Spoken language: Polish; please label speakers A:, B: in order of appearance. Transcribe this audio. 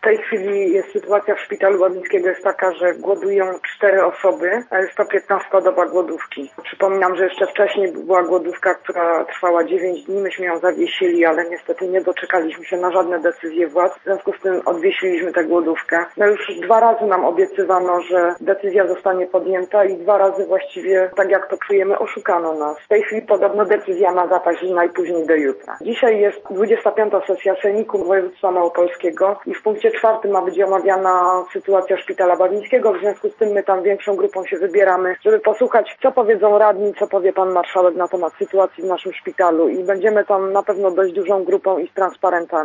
A: W tej chwili jest sytuacja w szpitalu Łagińskiego jest taka, że głodują 4 osoby, a jest to 15-doba głodówki. Przypominam, że jeszcze wcześniej była głodówka, która trwała 9 dni. Myśmy ją zawiesili, ale niestety nie doczekaliśmy się na żadne decyzje władz. W związku z tym odwiesiliśmy tę głodówkę. No już 2 razy nam obiecywano, że decyzja zostanie podjęta i 2 razy właściwie, tak jak to czujemy, oszukano nas. W tej chwili podobno decyzja ma zapaść najpóźniej do jutra. Dzisiaj jest 25. sesja Sejmiku Województwa Małopolskiego i w punkcie 4 ma być omawiana sytuacja szpitala Łagińskiego. W związku z tym my tam większą grupą się wybieramy, żeby posłuchać, co powiedzą radni, co powie pan marszałek na temat sytuacji w naszym szpitalu i będziemy tam na pewno dość dużą grupą i z transparentami.